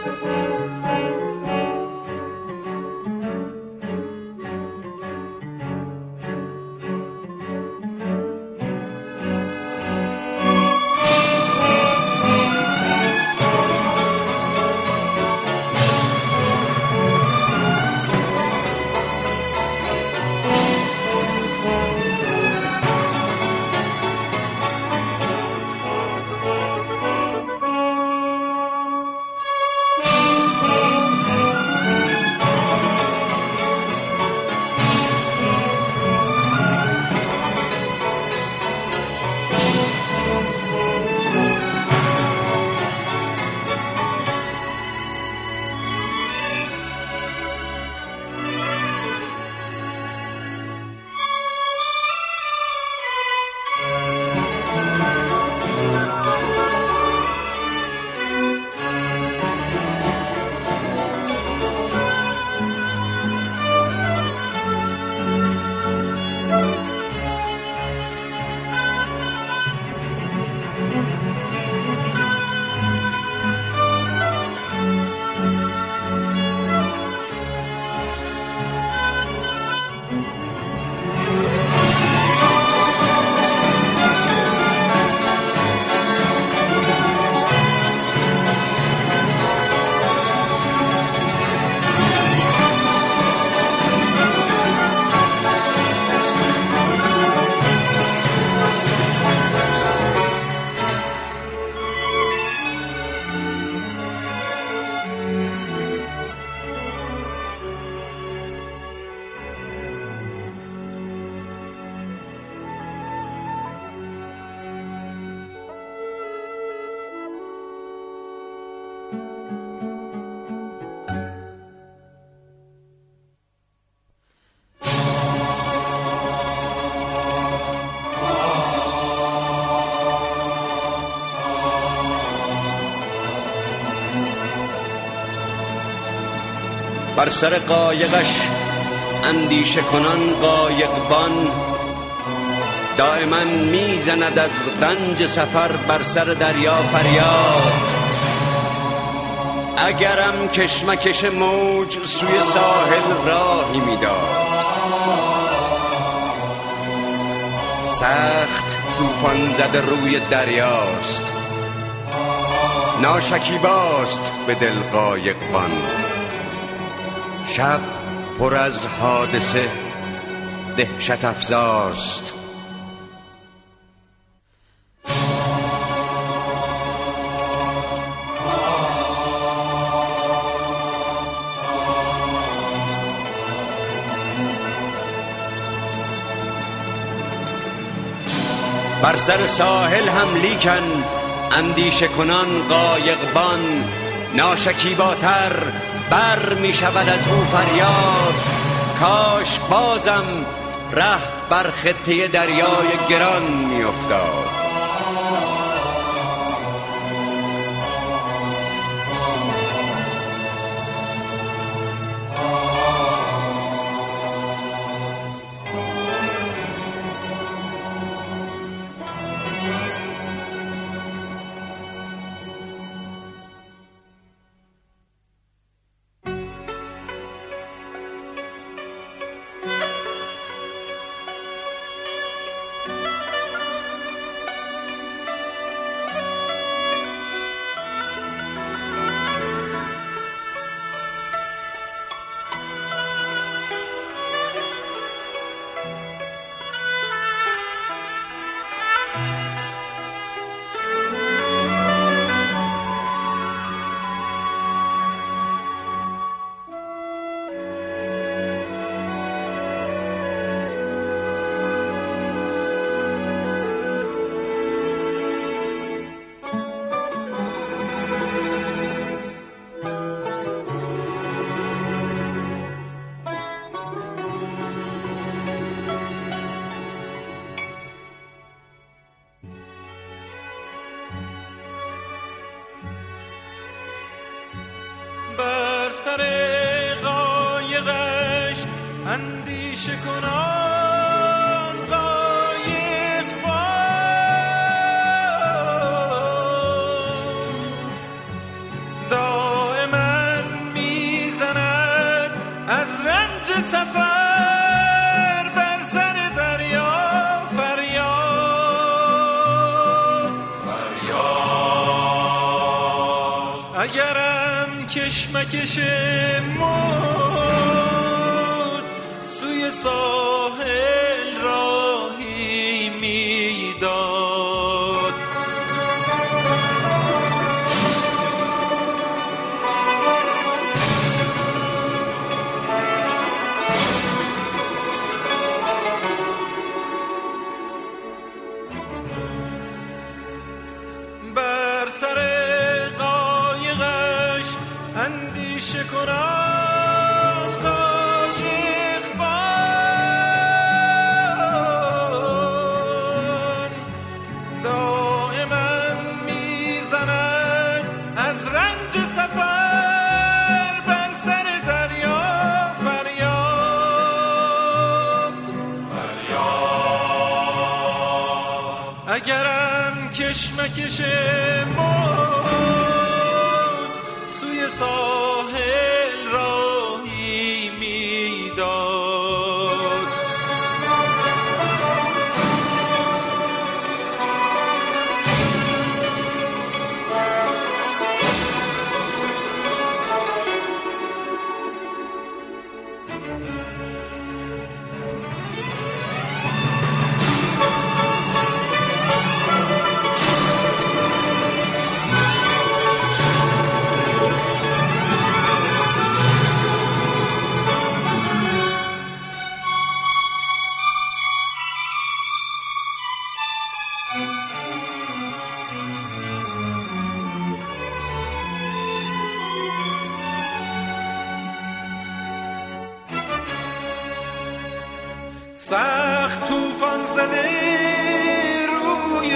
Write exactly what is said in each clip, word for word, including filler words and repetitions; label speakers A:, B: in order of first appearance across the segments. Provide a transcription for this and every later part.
A: بر سر قایقش اندیشه کنان قایقبان، دائما میزند از رنج سفر بر سر دریا فریاد. اگرم کشمکش موج سوی ساحل راهی میداد، سخت طوفان زده روی دریاست، ناشکیباست به دل قایقبان. شب پر از حادثه دهشت افزاست، بر سر ساحل هم لیکن اندیشه کنان قایقبان، ناشکیباتر بر می شود از او فریاد. کاش بازم ره بر خطه دریای گران می افتاد.
B: بر سر قایقش اندیشه کنان قایقبان، دائما سفر بر سر دریا فریاد فریاد اگرم کشمکش موج سوی ساحل راهی میداد. بر سر قایقش اندیشه کنم قایق بان دائما میزند از رنج سفر بر سر دریا فریاد فریاد اگرم کشمکش موج سوی ساحل راهی میداد. سخت طوفان زده روی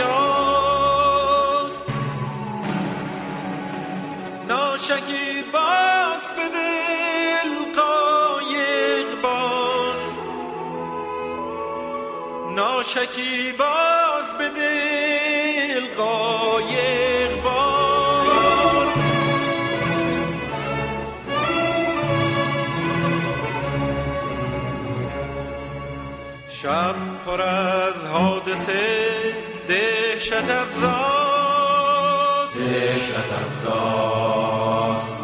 B: دریاست ناشکیباست به دل قایق بان ناشکیباست به دل قایق بان شب پر از حادثه دهشت افزاست دهشت افزاست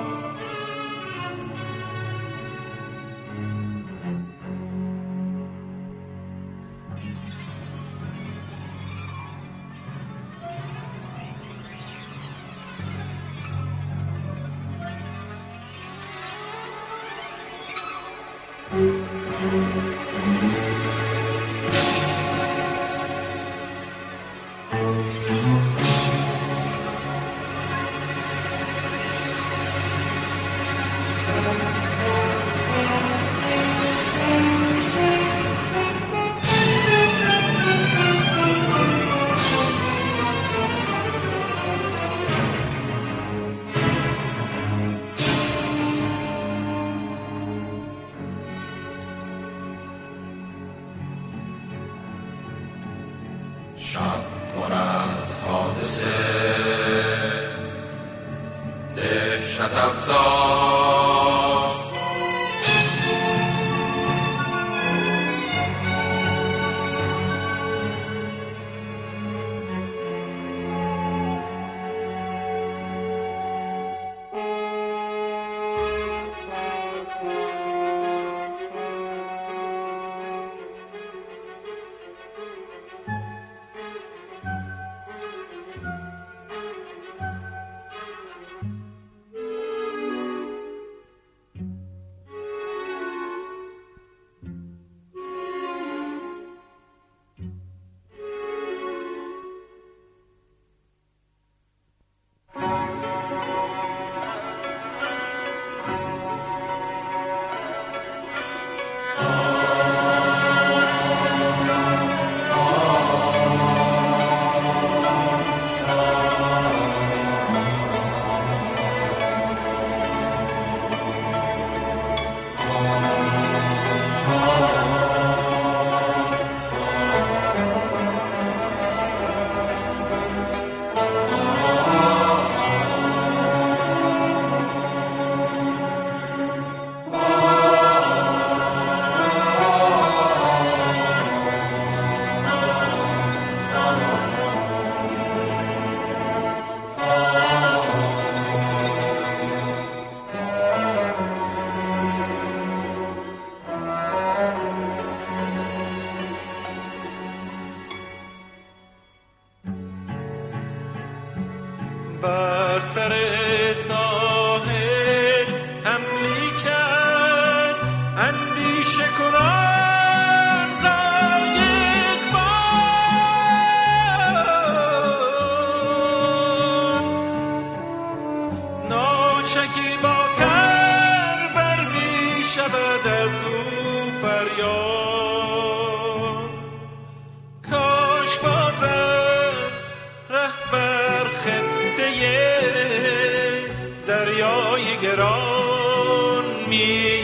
A: شب پر از حادثه دهشت افزاست
B: شکیبا تر بر می شود از او فریاد. کاش بازم رهبر خطه دریای گران می